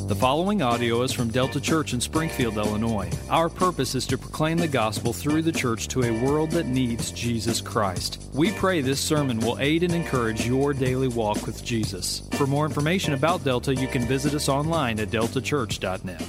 The following audio is from Delta Church in Springfield, Illinois. Our purpose is to proclaim the gospel through the church to a world that needs Jesus Christ. We pray this sermon will aid and encourage your daily walk with Jesus. For more information about Delta, you can visit us online at deltachurch.net.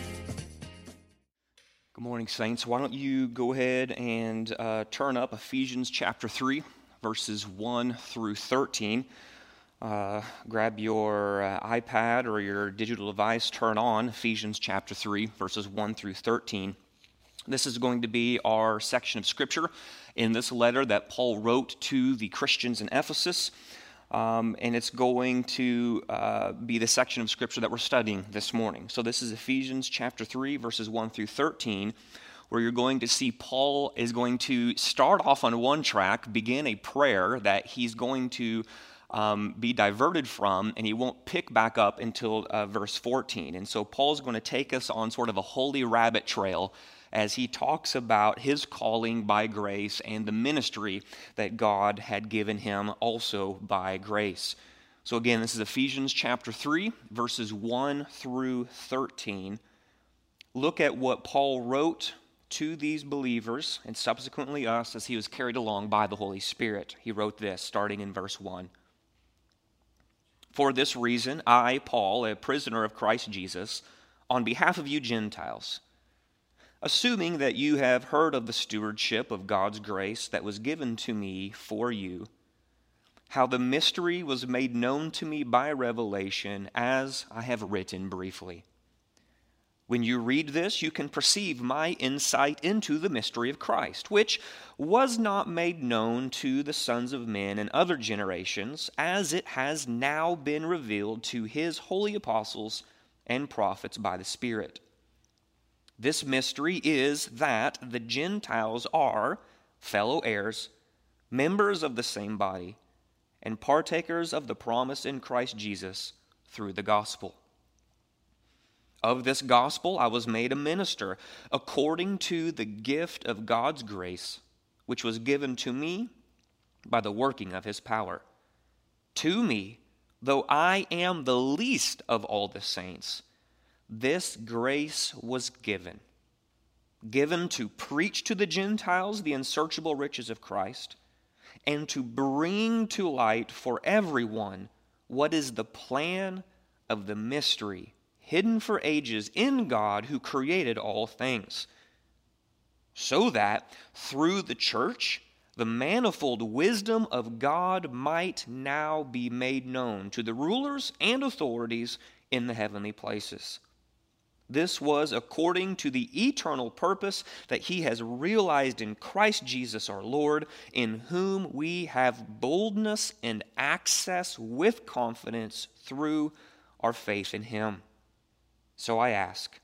Good morning, Saints. Why don't you go ahead and turn up Ephesians chapter 3, verses 1 through 13. Grab your iPad or your digital device, turn on Ephesians chapter 3, verses 1 through 13. This is going to be our section of Scripture in this letter that Paul wrote to the Christians in Ephesus, and it's going to be the section of Scripture that we're studying this morning. So this is Ephesians chapter 3, verses 1 through 13, where you're going to see Paul is going to start off on one track, begin a prayer that he's going to be diverted from, and he won't pick back up until verse 14. And so Paul's going to take us on sort of a holy rabbit trail as he talks about his calling by grace and the ministry that God had given him also by grace. So again, this is Ephesians chapter 3, verses 1 through 13. Look at what Paul wrote to these believers and subsequently us as he was carried along by the Holy Spirit. He wrote this, starting in verse 1. For this reason, I, Paul, a prisoner of Christ Jesus, on behalf of you Gentiles, assuming that you have heard of the stewardship of God's grace that was given to me for you, how the mystery was made known to me by revelation, as I have written briefly. When you read this, you can perceive my insight into the mystery of Christ, which was not made known to the sons of men in other generations, as it has now been revealed to his holy apostles and prophets by the Spirit. This mystery is that the Gentiles are fellow heirs, members of the same body, and partakers of the promise in Christ Jesus through the gospel. Of this gospel I was made a minister, according to the gift of God's grace, which was given to me by the working of his power. To me, though I am the least of all the saints, this grace was given to preach to the Gentiles the unsearchable riches of Christ, and to bring to light for everyone what is the plan of the mystery hidden for ages in God who created all things, so that through the church the manifold wisdom of God might now be made known to the rulers and authorities in the heavenly places. This was according to the eternal purpose that he has realized in Christ Jesus our Lord, in whom we have boldness and access with confidence through our faith in him. So I ask,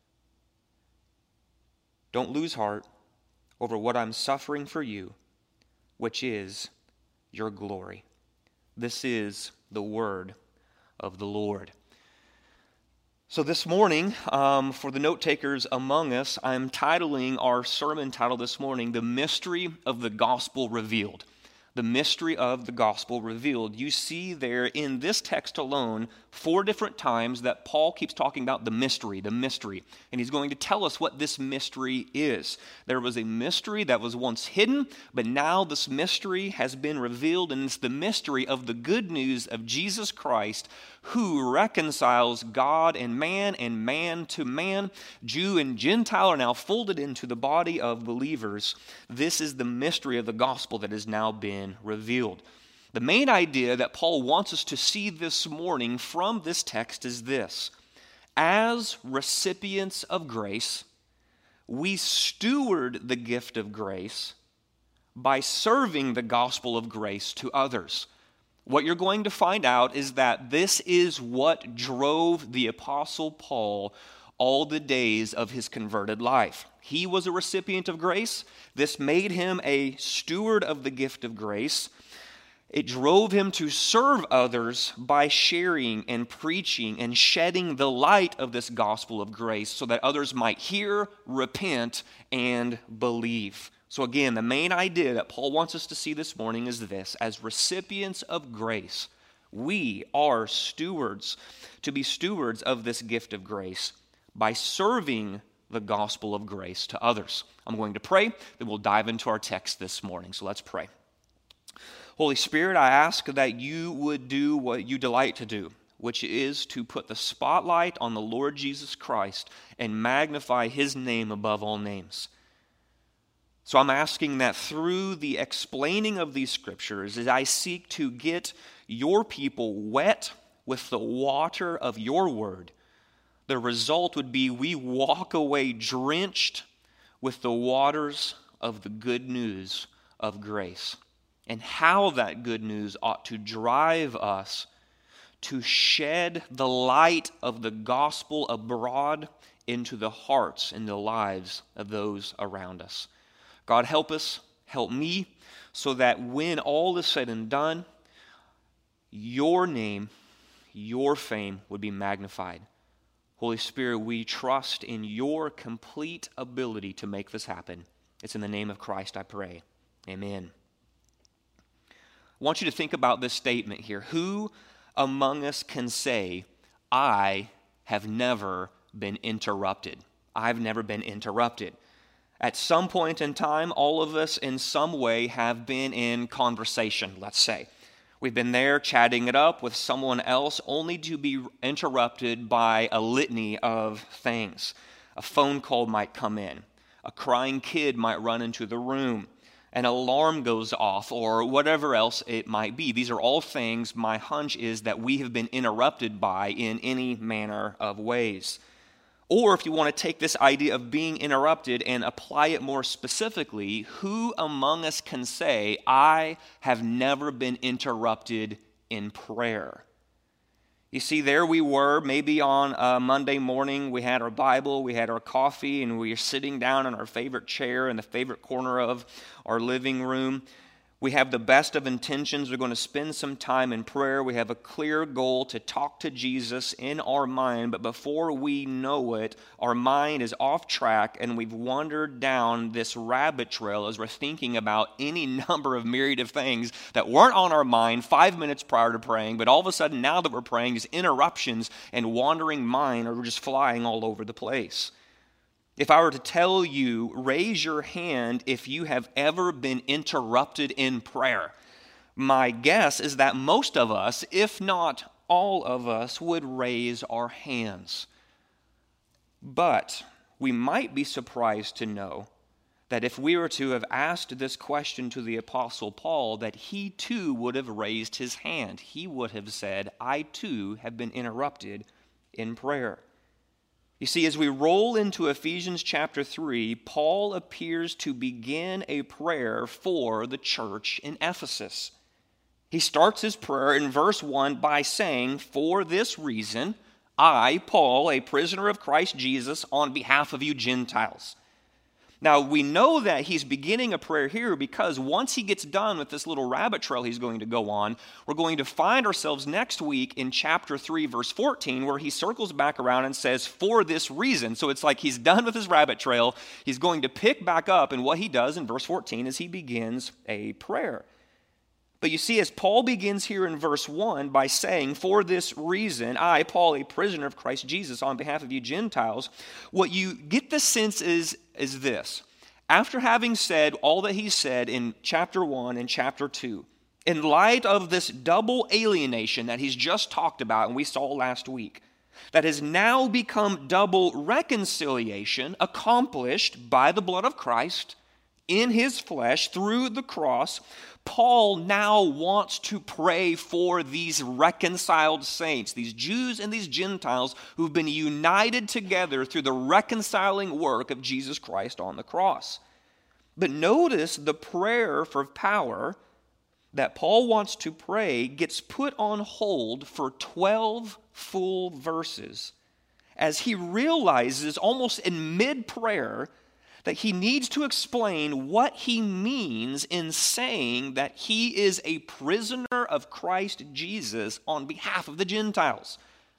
don't lose heart over what I'm suffering for you, which is your glory. This is the word of the Lord. So this morning, for the note takers among us, I'm titling our sermon title this morning, The Mystery of the Gospel Revealed. The mystery of the gospel revealed. You see there in this text alone 4 different times that Paul keeps talking about the mystery, and he's going to tell us what this mystery is. There was a mystery that was once hidden, but now this mystery has been revealed, and it's the mystery of the good news of Jesus Christ, who reconciles God and man to man. Jew and Gentile are now folded into the body of believers. This is the mystery of the gospel that has now been revealed. The main idea that Paul wants us to see this morning from this text is this: as recipients of grace, we steward the gift of grace by serving the gospel of grace to others. What you're going to find out is that this is what drove the Apostle Paul all the days of his converted life. He was a recipient of grace. This made him a steward of the gift of grace. It drove him to serve others by sharing and preaching and shedding the light of this gospel of grace so that others might hear, repent, and believe. So again, the main idea that Paul wants us to see this morning is this: as recipients of grace, We are stewards, to be stewards of this gift of grace by serving the gospel of grace to others. I'm going to pray, then we'll dive into our text this morning. So let's pray. Holy Spirit, I ask that you would do what you delight to do, which is to put the spotlight on the Lord Jesus Christ and magnify his name above all names. So I'm asking that through the explaining of these scriptures, as I seek to get your people wet with the water of your word, the result would be we walk away drenched with the waters of the good news of grace, and how that good news ought to drive us to shed the light of the gospel abroad into the hearts and the lives of those around us. God, help us, help me, so that when all is said and done, your name, your fame would be magnified. Holy Spirit, we trust in your complete ability to make this happen. It's in the name of Christ I pray. Amen. I want you to think about this statement here. Who among us can say, I have never been interrupted? I've never been interrupted. At some point in time, all of us in some way have been in conversation, let's say. We've been there chatting it up with someone else only to be interrupted by a litany of things. A phone call might come in. A crying kid might run into the room. An alarm goes off, or whatever else it might be. These are all things, my hunch is, that we have been interrupted by in any manner of ways. Or if you want to take this idea of being interrupted and apply it more specifically, who among us can say, I have never been interrupted in prayer? You see, there we were, maybe on a Monday morning, we had our Bible, we had our coffee, and we were sitting down in our favorite chair in the favorite corner of our living room. We have the best of intentions. We're going to spend some time in prayer. We have a clear goal to talk to Jesus in our mind, but before we know it, our mind is off track and we've wandered down this rabbit trail as we're thinking about any number of myriad of things that weren't on our mind 5 minutes prior to praying, but all of a sudden now that we're praying, these interruptions and wandering mind are just flying all over the place. If I were to tell you, raise your hand if you have ever been interrupted in prayer, my guess is that most of us, if not all of us, would raise our hands. But we might be surprised to know that if we were to have asked this question to the Apostle Paul, that he too would have raised his hand. He would have said, I too have been interrupted in prayer. You see, as we roll into Ephesians chapter 3, Paul appears to begin a prayer for the church in Ephesus. He starts his prayer in verse 1 by saying, for this reason, I, Paul, a prisoner of Christ Jesus, on behalf of you Gentiles. Now, we know that he's beginning a prayer here because once he gets done with this little rabbit trail he's going to go on, we're going to find ourselves next week in chapter 3, verse 14, where he circles back around and says, for this reason. So it's like he's done with his rabbit trail. He's going to pick back up, and what he does in verse 14 is he begins a prayer. But you see, as Paul begins here in verse 1 by saying, for this reason, I, Paul, a prisoner of Christ Jesus, on behalf of you Gentiles, what you get the sense is this. After having said all that he said in chapter 1 and chapter 2, in light of this double alienation that he's just talked about and we saw last week, that has now become double reconciliation accomplished by the blood of Christ in his flesh through the cross, Paul now wants to pray for these reconciled saints, these Jews and these Gentiles who've been united together through the reconciling work of Jesus Christ on the cross. But notice the prayer for power that Paul wants to pray gets put on hold for 12 full verses as he realizes almost in mid-prayer that he needs to explain what he means in saying that he is a prisoner of Christ Jesus on behalf of the Gentiles.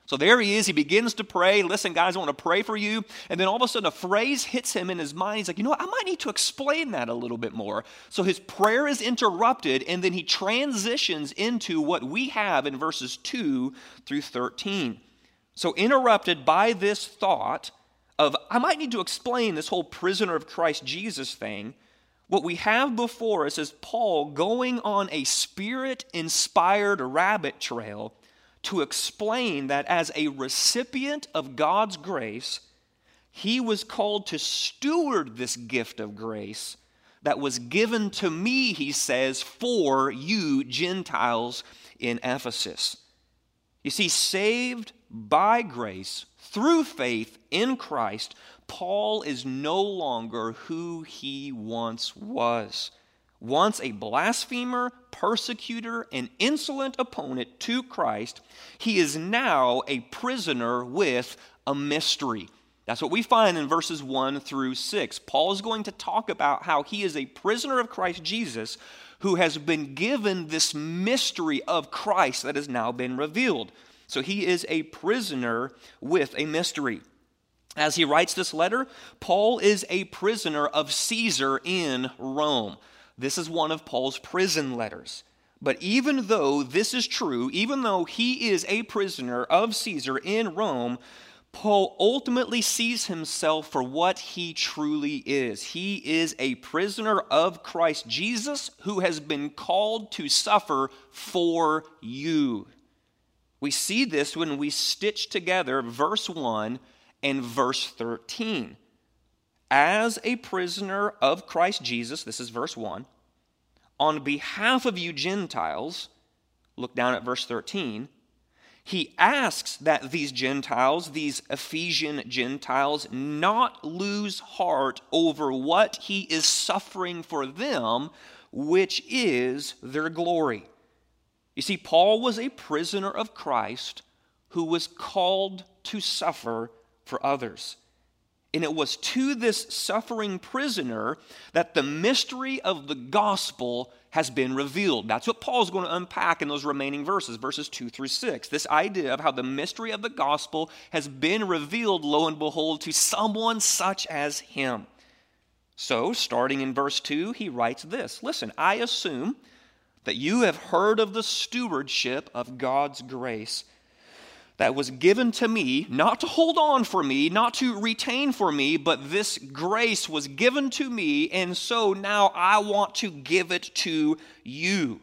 So there he is. He begins to pray. Listen, guys, I want to pray for you. And then all of a sudden a phrase hits him in his mind. He's like, you know what? I might need to explain that a little bit more. So his prayer is interrupted, and then he transitions into what we have in verses 2 through 13. So interrupted by this thought of, I might need to explain this whole prisoner of Christ Jesus thing, what we have before us is Paul going on a Spirit-inspired rabbit trail to explain that as a recipient of God's grace, he was called to steward this gift of grace that was given to me, he says, for you Gentiles in Ephesus. You see, saved by grace through faith in Christ, Paul is no longer who he once was. Once a blasphemer, persecutor, and insolent opponent to Christ, he is now a prisoner with a mystery. That's what we find in verses 1 through 6. Paul is going to talk about how he is a prisoner of Christ Jesus who has been given this mystery of Christ that has now been revealed. So he is a prisoner with a mystery. As he writes this letter, Paul is a prisoner of Caesar in Rome. This is one of Paul's prison letters. But even though this is true, even though he is a prisoner of Caesar in Rome, Paul ultimately sees himself for what he truly is. He is a prisoner of Christ Jesus who has been called to suffer for you. We see this when we stitch together verse 1 and verse 13. As a prisoner of Christ Jesus, this is verse 1, on behalf of you Gentiles, look down at verse 13, he asks that these Gentiles, these Ephesian Gentiles, not lose heart over what he is suffering for them, which is their glory. You see, Paul was a prisoner of Christ who was called to suffer for others. And it was to this suffering prisoner that the mystery of the gospel has been revealed. That's what Paul's going to unpack in those remaining verses, verses 2 through 6. This idea of how the mystery of the gospel has been revealed, lo and behold, to someone such as him. So, starting in verse 2, he writes this. Listen, I assume that you have heard of the stewardship of God's grace that was given to me, not to hold on for me, not to retain for me, but this grace was given to me, and so now I want to give it to you.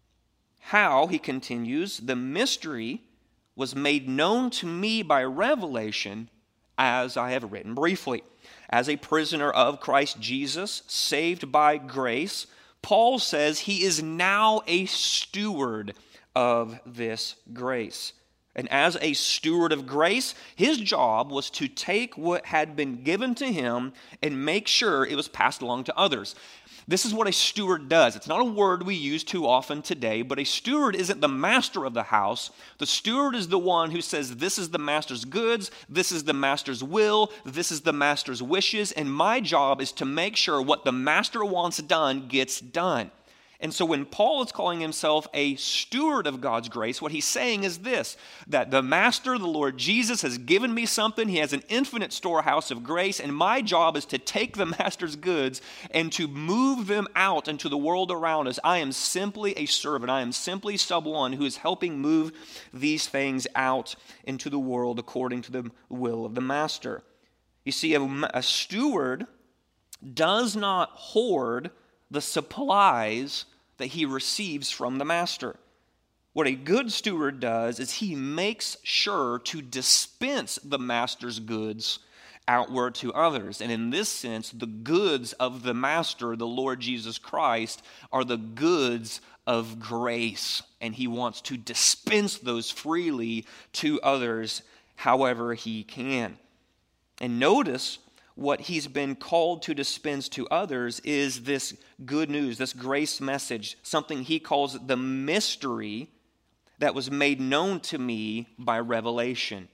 How, he continues, the mystery was made known to me by revelation, as I have written briefly. As a prisoner of Christ Jesus, saved by grace, Paul says he is now a steward of this grace. And as a steward of grace, his job was to take what had been given to him and make sure it was passed along to others. This is what a steward does. It's not a word we use too often today, but a steward isn't the master of the house. The steward is the one who says, this is the master's goods, this is the master's will, this is the master's wishes, and my job is to make sure what the master wants done gets done. And so when Paul is calling himself a steward of God's grace, what he's saying is this, that the master, the Lord Jesus, has given me something. He has an infinite storehouse of grace, and my job is to take the master's goods and to move them out into the world around us. I am simply a servant. I am simply someone who is helping move these things out into the world according to the will of the master. You see, a steward does not hoard the supplies that he receives from the master. What a good steward does is he makes sure to dispense the master's goods outward to others. And in this sense, the goods of the master, the Lord Jesus Christ, are the goods of grace. And he wants to dispense those freely to others however he can. And notice, what he's been called to dispense to others is this good news, this grace message, something he calls the mystery that was made known to me by revelation.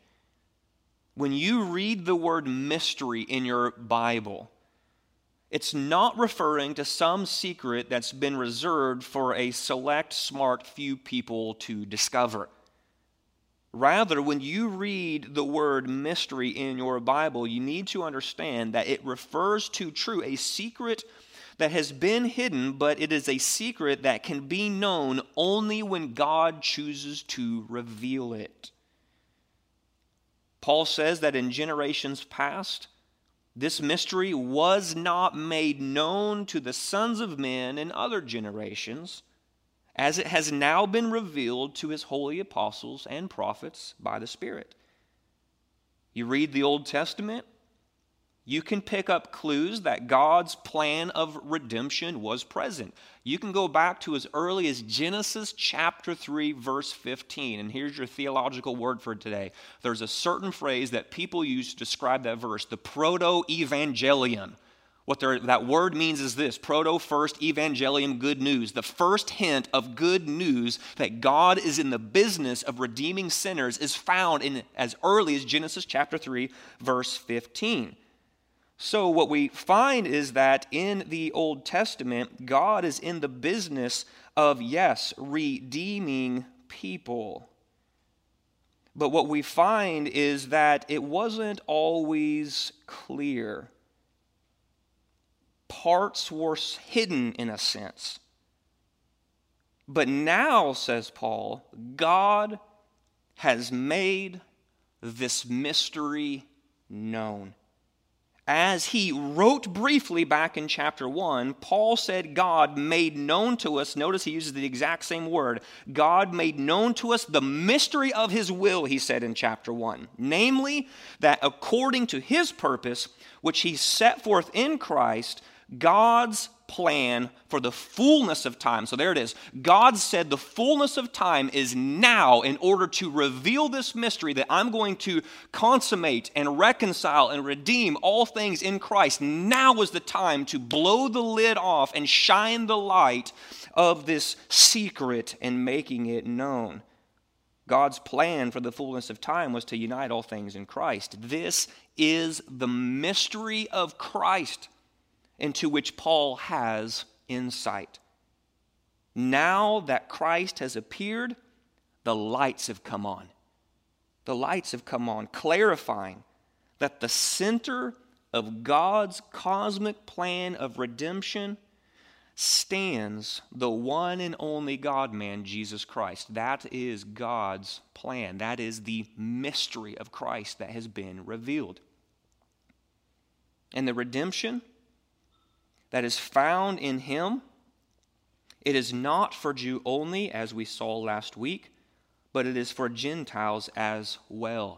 When you read the word mystery in your Bible, it's not referring to some secret that's been reserved for a select, smart few people to discover. Rather, when you read the word mystery in your Bible, you need to understand that it refers to a secret that has been hidden, but it is a secret that can be known only when God chooses to reveal it. Paul says that in generations past, this mystery was not made known to the sons of men in other generations, as it has now been revealed to his holy apostles and prophets by the Spirit. You read the Old Testament, you can pick up clues that God's plan of redemption was present. You can go back to as early as Genesis chapter 3, verse 15. And here's your theological word for today. There's a certain phrase that people use to describe that verse, the proto-evangelion. What that word means is this: proto, first, evangelium, good news. The first hint of good news that God is in the business of redeeming sinners is found in as early as Genesis chapter 3, verse 15. So what we find is that in the Old Testament, God is in the business of, yes, redeeming people. But what we find is that it wasn't always clear. Parts were hidden in a sense. But now, says Paul, God has made this mystery known. As he wrote briefly back in chapter 1, Paul said God made known to us, notice he uses the exact same word, God made known to us the mystery of his will, he said in chapter 1. Namely, that according to his purpose, which he set forth in Christ, God's plan for the fullness of time. So there it is. God said the fullness of time is now in order to reveal this mystery that I'm going to consummate and reconcile and redeem all things in Christ. Now is the time to blow the lid off and shine the light of this secret and making it known. God's plan for the fullness of time was to unite all things in Christ. This is the mystery of Christ, into which Paul has insight. Now that Christ has appeared, the lights have come on. The lights have come on, clarifying that the center of God's cosmic plan of redemption stands the one and only God-man, Jesus Christ. That is God's plan. That is the mystery of Christ that has been revealed. And the redemption that is found in him, it is not for Jew only, as we saw last week, but it is for Gentiles as well.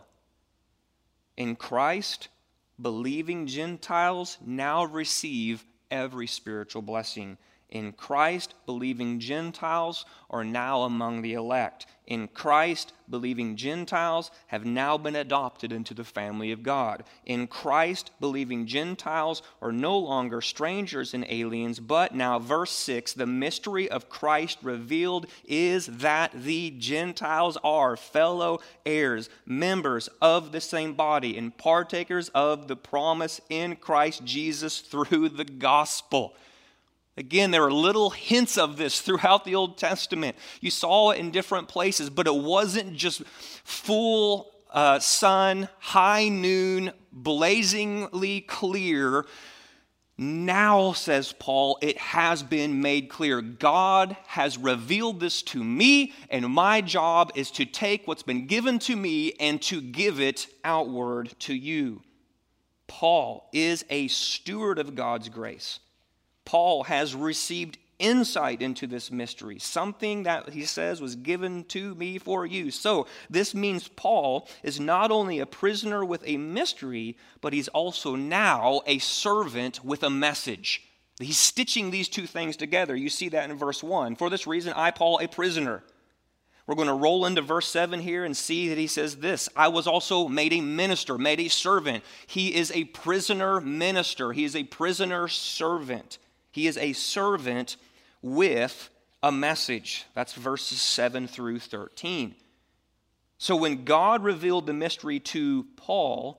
In Christ, believing Gentiles now receive every spiritual blessing. In Christ, believing Gentiles are now among the elect. In Christ, believing Gentiles have now been adopted into the family of God. In Christ, believing Gentiles are no longer strangers and aliens, but now, verse 6, the mystery of Christ revealed is that the Gentiles are fellow heirs, members of the same body, and partakers of the promise in Christ Jesus through the gospel. Again, there are little hints of this throughout the Old Testament. You saw it in different places, but it wasn't just full sun, high noon, blazingly clear. Now, says Paul, it has been made clear. God has revealed this to me, and my job is to take what's been given to me and to give it outward to you. Paul is a steward of God's grace. Paul has received insight into this mystery, something that he says was given to me for you. So this means Paul is not only a prisoner with a mystery, but he's also now a servant with a message. He's stitching these two things together. You see that in verse 1. For this reason, I, Paul, a prisoner. We're going to roll into verse 7 here and see that he says this: I was also made a minister, made a servant. He is a prisoner minister. He is a prisoner servant. He is a servant with a message. That's verses 7 through 13. So when God revealed the mystery to Paul,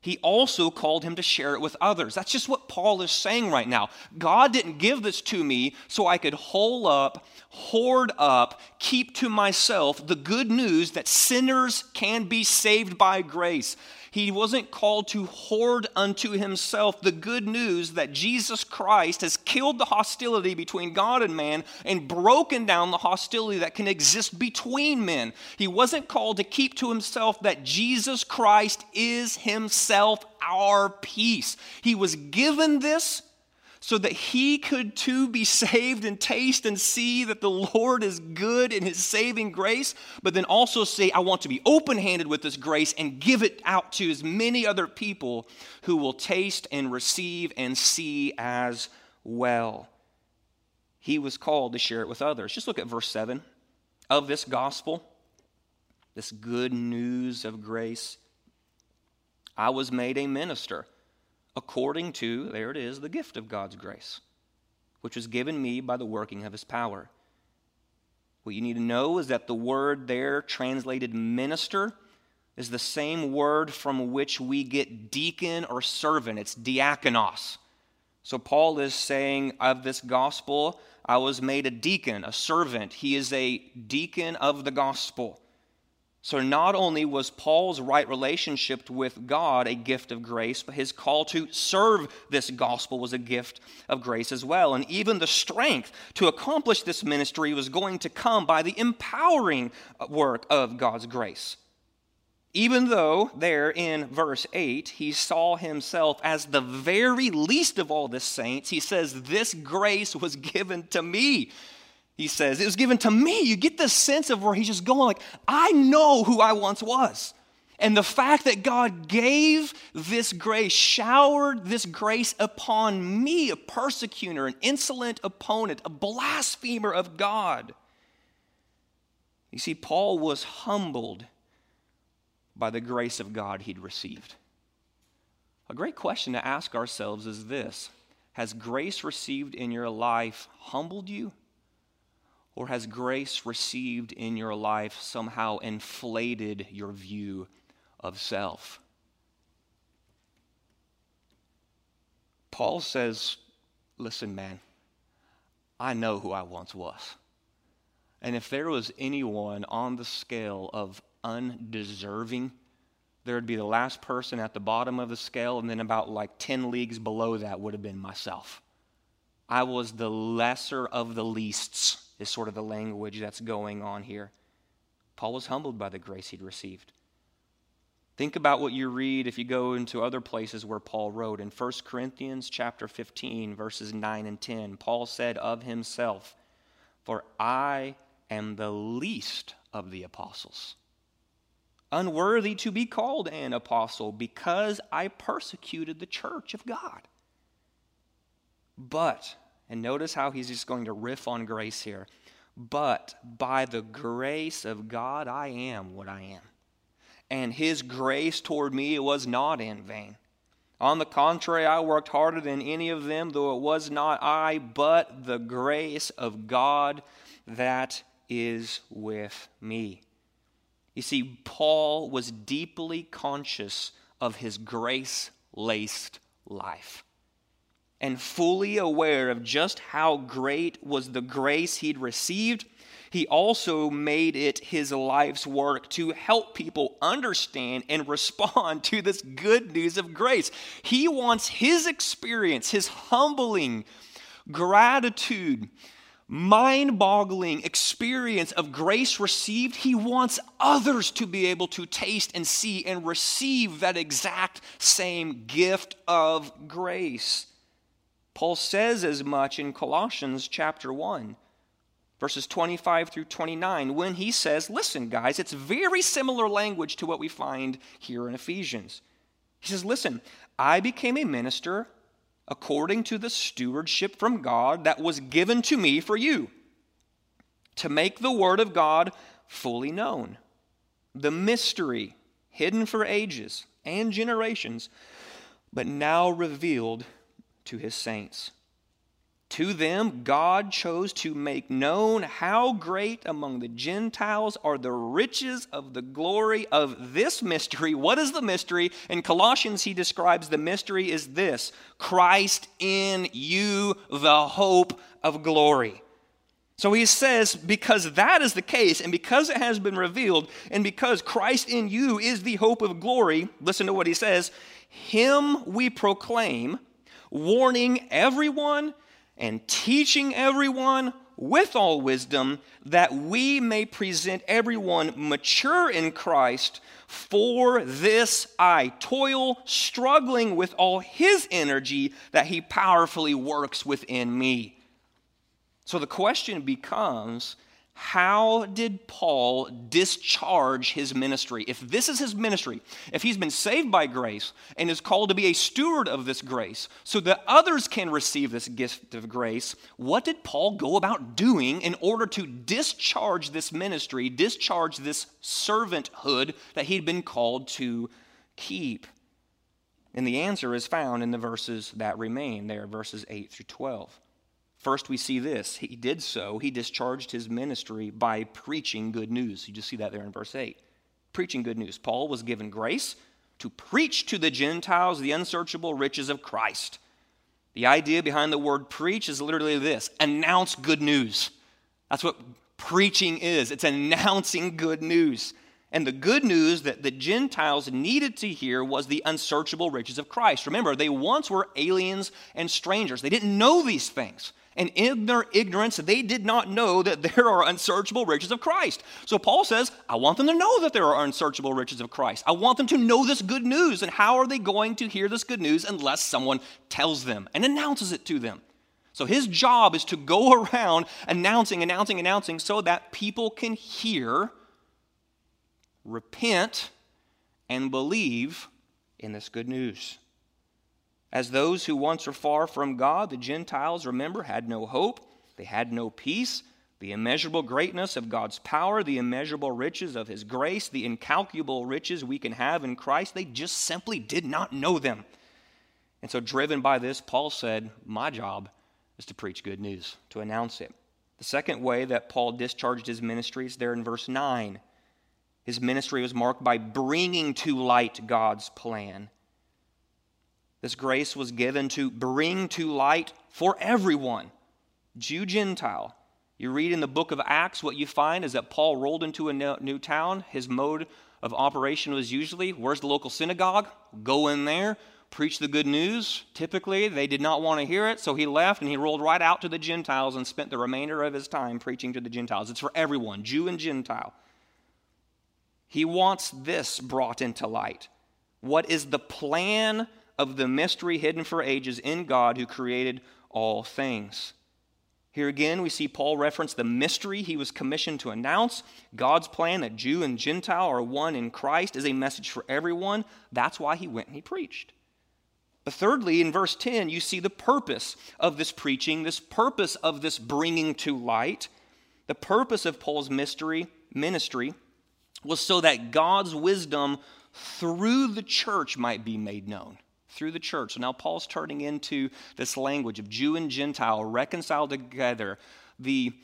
He also called him to share it with others. That's just what Paul is saying right now. God didn't give this to me so I could hole up, hoard up, keep to myself the good news that sinners can be saved by grace. He wasn't called to hoard unto himself the good news that Jesus Christ has killed the hostility between God and man and broken down the hostility that can exist between men. He wasn't called to keep to himself that Jesus Christ is himself our peace. He was given this so that he could too be saved and taste and see that the Lord is good in his saving grace, but then also say, I want to be open-handed with this grace and give it out to as many other people who will taste and receive and see as well. He was called to share it with others. Just look at verse 7 of this gospel, this good news of grace. I was made a minister according to, there it is, the gift of God's grace, which was given me by the working of his power. What you need to know is that the word there translated minister is the same word from which we get deacon or servant. It's diakonos. So Paul is saying of this gospel, I was made a deacon, a servant. He is a deacon of the gospel. So not only was Paul's right relationship with God a gift of grace, but his call to serve this gospel was a gift of grace as well. And even the strength to accomplish this ministry was going to come by the empowering work of God's grace. Even though there in verse 8, he saw himself as the very least of all the saints, he says, this grace was given to me. He says, it was given to me. You get this sense of where he's just going like, I know who I once was. And the fact that God gave this grace, showered this grace upon me, a persecutor, an insolent opponent, a blasphemer of God. You see, Paul was humbled by the grace of God he'd received. A great question to ask ourselves is this: has grace received in your life humbled you? Or has grace received in your life somehow inflated your view of self? Paul says, listen, man, I know who I once was. And if there was anyone on the scale of undeserving, there would be the last person at the bottom of the scale, and then about like 10 leagues below that would have been myself. I was the lesser of the leasts, is sort of the language that's going on here. Paul was humbled by the grace he'd received. Think about what you read if you go into other places where Paul wrote. In 1 Corinthians chapter 15, verses 9 and 10, Paul said of himself, "For I am the least of the apostles, unworthy to be called an apostle, because I persecuted the church of God. But," and notice how he's just going to riff on grace here, "but by the grace of God I am what I am. And his grace toward me was not in vain. On the contrary, I worked harder than any of them, though it was not I, but the grace of God that is with me." You see, Paul was deeply conscious of his grace-laced life, and fully aware of just how great was the grace he'd received. He also made it his life's work to help people understand and respond to this good news of grace. He wants his experience, his humbling gratitude, mind-boggling experience of grace received. He wants others to be able to taste and see and receive that exact same gift of grace. Paul says as much in Colossians chapter 1, verses 25 through 29, when he says, listen, guys, it's very similar language to what we find here in Ephesians. He says, listen, I became a minister according to the stewardship from God that was given to me for you, to make the word of God fully known, the mystery hidden for ages and generations, but now revealed to his saints. To them, God chose to make known how great among the Gentiles are the riches of the glory of this mystery. What is the mystery? In Colossians, he describes the mystery is this: Christ in you, the hope of glory. So he says, because that is the case, and because it has been revealed, and because Christ in you is the hope of glory, listen to what he says: Him we proclaim, warning everyone and teaching everyone with all wisdom, that we may present everyone mature in Christ. For this I toil, struggling with all his energy that he powerfully works within me. So the question becomes, how did Paul discharge his ministry? If this is his ministry, if he's been saved by grace and is called to be a steward of this grace so that others can receive this gift of grace, what did Paul go about doing in order to discharge this ministry, discharge this servanthood that he'd been called to keep? And the answer is found in the verses that remain there, verses 8 through 12. First, we see this. He did so. He discharged his ministry by preaching good news. You just see that there in verse 8. Preaching good news. Paul was given grace to preach to the Gentiles the unsearchable riches of Christ. The idea behind the word preach is literally this: announce good news. That's what preaching is. It's announcing good news. And the good news that the Gentiles needed to hear was the unsearchable riches of Christ. Remember, they once were aliens and strangers. They didn't know these things. And in their ignorance, they did not know that there are unsearchable riches of Christ. So Paul says, I want them to know that there are unsearchable riches of Christ. I want them to know this good news. And how are they going to hear this good news unless someone tells them and announces it to them? So his job is to go around announcing so that people can hear, repent, and believe in this good news. As those who once were far from God, the Gentiles, remember, had no hope, they had no peace. The immeasurable greatness of God's power, the immeasurable riches of his grace, the incalculable riches we can have in Christ, they just simply did not know them. And so driven by this, Paul said, my job is to preach good news, to announce it. The second way that Paul discharged his ministry is there in verse 9. His ministry was marked by bringing to light God's plan. This grace was given to bring to light for everyone, Jew, Gentile. You read in the book of Acts, what you find is that Paul rolled into a new town. His mode of operation was usually, where's the local synagogue? Go in there, preach the good news. Typically, they did not want to hear it, so he left and he rolled right out to the Gentiles and spent the remainder of his time preaching to the Gentiles. It's for everyone, Jew and Gentile. He wants this brought into light. What is the plan of the mystery hidden for ages in God who created all things? Here again, we see Paul reference the mystery he was commissioned to announce. God's plan that Jew and Gentile are one in Christ is a message for everyone. That's why he went and he preached. But thirdly, in verse 10, you see the purpose of this preaching, this purpose of this bringing to light. The purpose of Paul's ministry was so that God's wisdom through the church might be made known. Through the church. So now Paul's turning into this language of Jew and Gentile reconciled together. The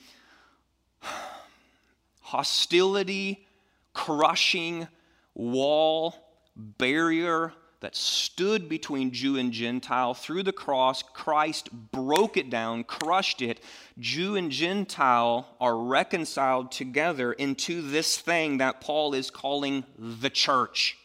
hostility, crushing wall, barrier that stood between Jew and Gentile. Through the cross, Christ broke it down, crushed it. Jew and Gentile are reconciled together into this thing that Paul is calling the church.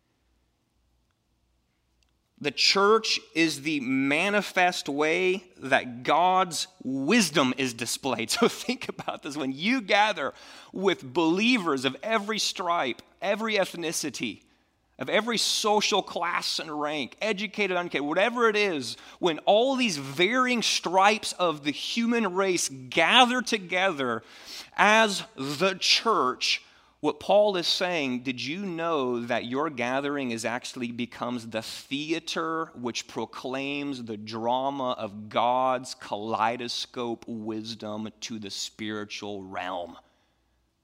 The church is the manifest way that God's wisdom is displayed. So think about this. When you gather with believers of every stripe, every ethnicity, of every social class and rank, educated, uneducated, whatever it is, when all these varying stripes of the human race gather together as the church, what Paul is saying, did you know that your gathering actually becomes the theater which proclaims the drama of God's kaleidoscope wisdom to the spiritual realm?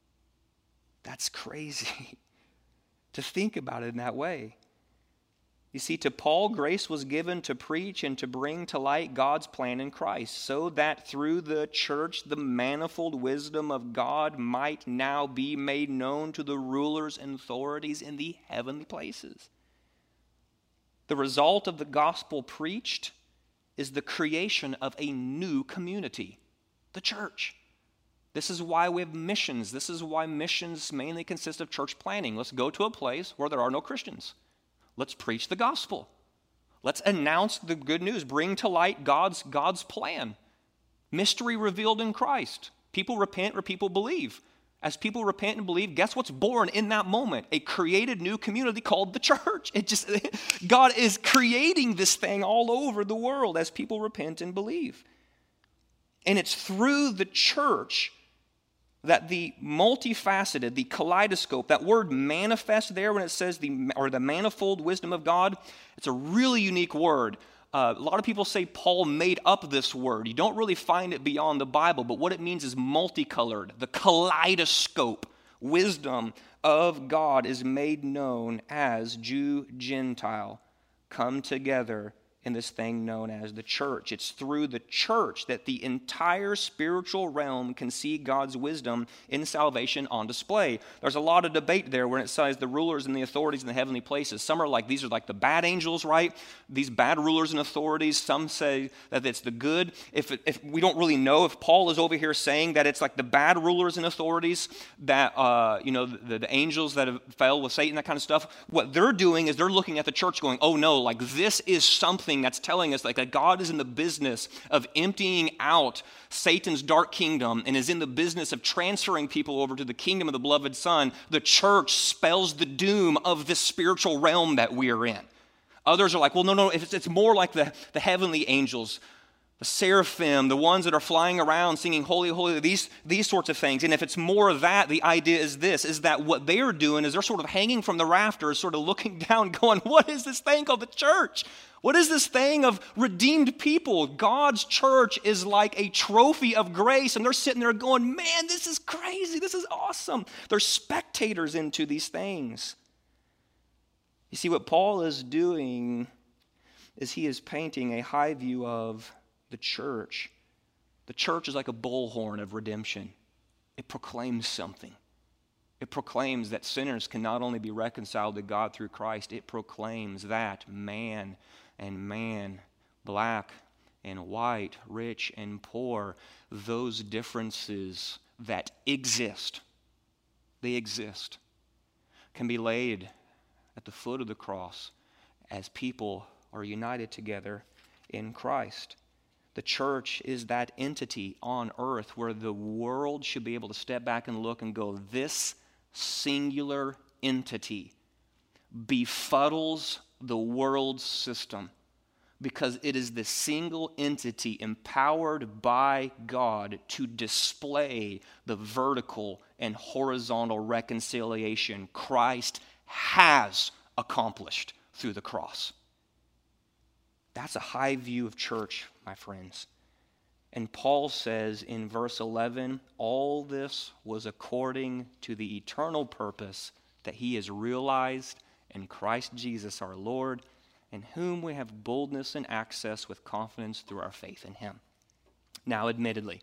That's crazy to think about it in that way. You see, to Paul, grace was given to preach and to bring to light God's plan in Christ, so that through the church the manifold wisdom of God might now be made known to the rulers and authorities in the heavenly places. The result of the gospel preached is the creation of a new community, the church. This is why we have missions. This is why missions mainly consist of church planting. Let's go to a place where there are no Christians. Let's preach the gospel. Let's announce the good news. Bring to light God's plan. Mystery revealed in Christ. People repent or people believe. As people repent and believe, guess what's born in that moment? A created new community called the church. God is creating this thing all over the world as people repent and believe. And it's through the church that the multifaceted, the kaleidoscope, that word manifest there when it says the manifold wisdom of God, it's a really unique word. A lot of people say Paul made up this word. You don't really find it beyond the Bible, but what it means is multicolored. The kaleidoscope, wisdom of God is made known as Jew, Gentile, come together in this thing known as the church. It's through the church that the entire spiritual realm can see God's wisdom in salvation on display. There's a lot of debate there when it says the rulers and the authorities in the heavenly places. Some are like, these are like the bad angels, right? These bad rulers and authorities. Some say that it's the good. If we don't really know if Paul is over here saying that it's like the bad rulers and authorities that, the angels that have fell with Satan, that kind of stuff, what they're doing is they're looking at the church going, oh no, like this is something that's telling us like that God is in the business of emptying out Satan's dark kingdom and is in the business of transferring people over to the kingdom of the beloved Son. The church spells the doom of this spiritual realm that we are in. Others are like, well, no, it's more like the heavenly angels, the seraphim, the ones that are flying around singing holy, holy, these sorts of things. And if it's more of that, the idea is this, is that what they're doing is they're sort of hanging from the rafters, sort of looking down, going, what is this thing called the church? What is this thing of redeemed people? God's church is like a trophy of grace, and they're sitting there going, man, this is crazy. This is awesome. They're spectators into these things. You see, what Paul is doing is he is painting a high view of the church. The church is like a bullhorn of redemption. It proclaims something. It proclaims that sinners can not only be reconciled to God through Christ, it proclaims that man and man, black and white, rich and poor, those differences that exist, they exist, can be laid at the foot of the cross as people are united together in Christ. The church is that entity on earth where the world should be able to step back and look and go, this singular entity befuddles the world's system because it is the single entity empowered by God to display the vertical and horizontal reconciliation Christ has accomplished through the cross. That's a high view of church, my friends. And Paul says in verse 11, all this was according to the eternal purpose that he has realized in Christ Jesus our Lord, in whom we have boldness and access with confidence through our faith in him. Now, admittedly,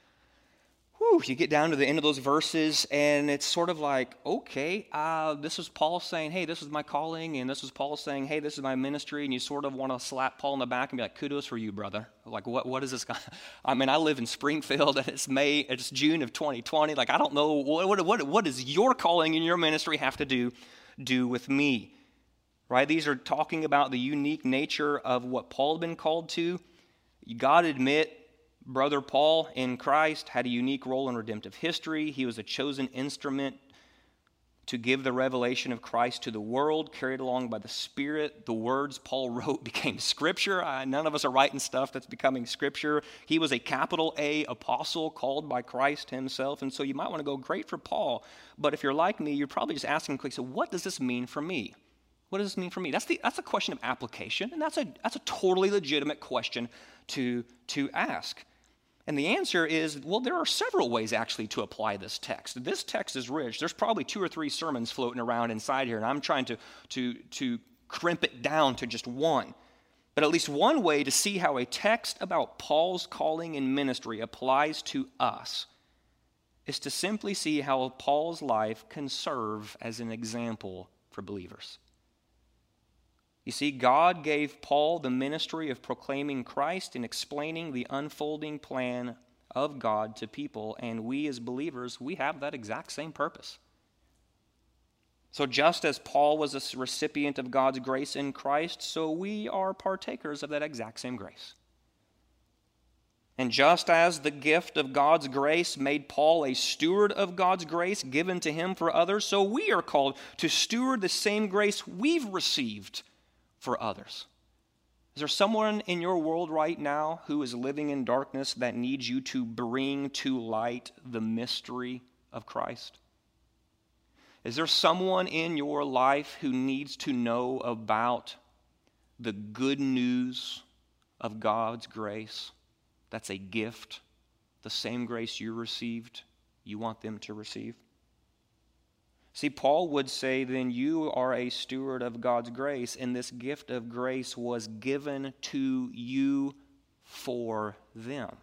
you get down to the end of those verses, and it's sort of like, okay, this is Paul saying, hey, this is my calling, and this is Paul saying, hey, this is my ministry, and you sort of want to slap Paul in the back and be like, kudos for you, brother. Like, what is this guy? I mean, I live in Springfield, and it's June of 2020. Like, I don't know, what does your calling and your ministry have to do with me? Right? These are talking about the unique nature of what Paul had been called to. You got to admit, Brother Paul in Christ had a unique role in redemptive history. He was a chosen instrument to give the revelation of Christ to the world, carried along by the Spirit. The words Paul wrote became Scripture. None of us are writing stuff that's becoming Scripture. He was a capital A apostle called by Christ himself. And so you might want to go, great for Paul. But if you're like me, you're probably just asking quickly, so what does this mean for me? What does this mean for me? That's a question of application, and that's a totally legitimate question to ask. And the answer is, well, there are several ways actually to apply this text. This text is rich. There's probably 2 or 3 sermons floating around inside here, and I'm trying to crimp it down to just one. But at least one way to see how a text about Paul's calling and ministry applies to us is to simply see how Paul's life can serve as an example for believers. You see, God gave Paul the ministry of proclaiming Christ and explaining the unfolding plan of God to people, and we as believers, we have that exact same purpose. So just as Paul was a recipient of God's grace in Christ, so we are partakers of that exact same grace. And just as the gift of God's grace made Paul a steward of God's grace given to him for others, so we are called to steward the same grace we've received for others. Is there someone in your world right now who is living in darkness that needs you to bring to light the mystery of Christ? Is there someone in your life who needs to know about the good news of God's grace? That's a gift. The same grace you received, you want them to receive. See, Paul would say, then you are a steward of God's grace, and this gift of grace was given to you for them.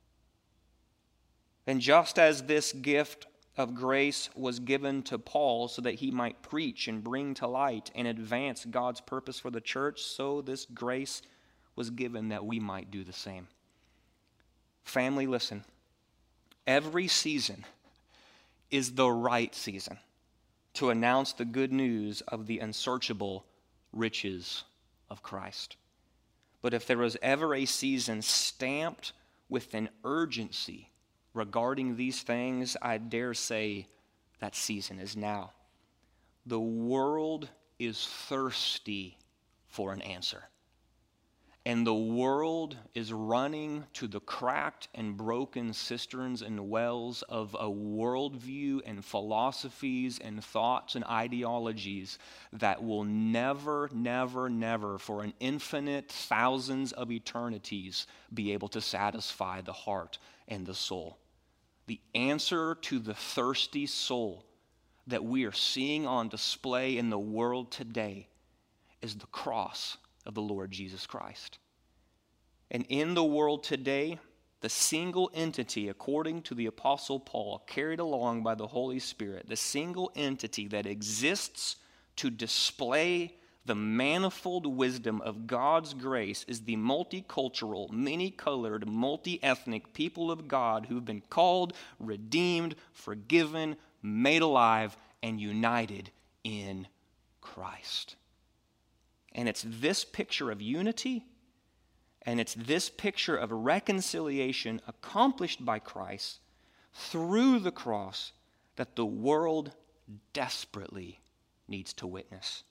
And just as this gift of grace was given to Paul so that he might preach and bring to light and advance God's purpose for the church, so this grace was given that we might do the same. Family, listen. Every season is the right season to announce the good news of the unsearchable riches of Christ. But if there was ever a season stamped with an urgency regarding these things, I dare say that season is now. The world is thirsty for an answer. And the world is running to the cracked and broken cisterns and wells of a worldview and philosophies and thoughts and ideologies that will never, never, never, for an infinite thousands of eternities, be able to satisfy the heart and the soul. The answer to the thirsty soul that we are seeing on display in the world today is the cross of the Lord Jesus Christ. And in the world today, the single entity, according to the Apostle Paul, carried along by the Holy Spirit, the single entity that exists to display the manifold wisdom of God's grace is the multicultural, many-colored, multi-ethnic people of God who've been called, redeemed, forgiven, made alive, and united in Christ. And it's this picture of unity, and it's this picture of reconciliation accomplished by Christ through the cross that the world desperately needs to witness.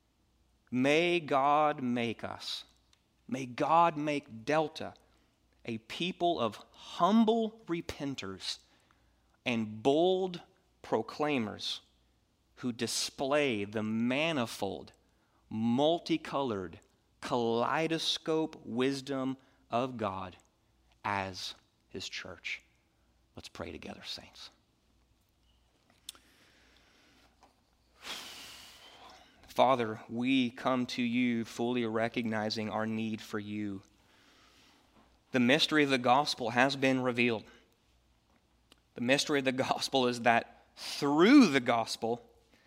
May God make us, may God make Delta a people of humble repenters and bold proclaimers who display the manifold, multicolored, kaleidoscope wisdom of God as His church. Let's pray together, saints. Father, we come to you fully recognizing our need for you. The mystery of the gospel has been revealed. The mystery of the gospel is that through the gospel,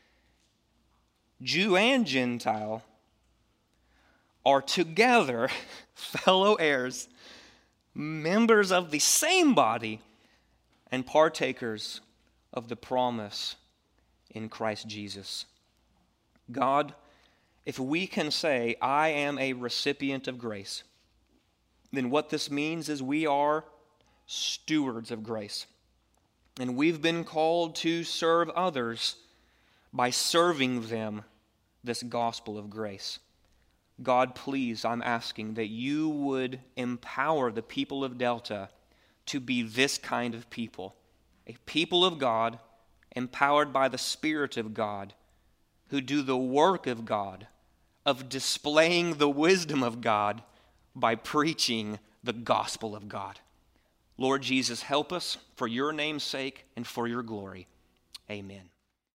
Jew and Gentile are together fellow heirs, members of the same body, and partakers of the promise in Christ Jesus. God, if we can say, I am a recipient of grace, then what this means is we are stewards of grace. And we've been called to serve others by serving them this gospel of grace. God, please, I'm asking that you would empower the people of Delta to be this kind of people, a people of God, empowered by the Spirit of God, who do the work of God, of displaying the wisdom of God by preaching the gospel of God. Lord Jesus, help us for your name's sake and for your glory. Amen.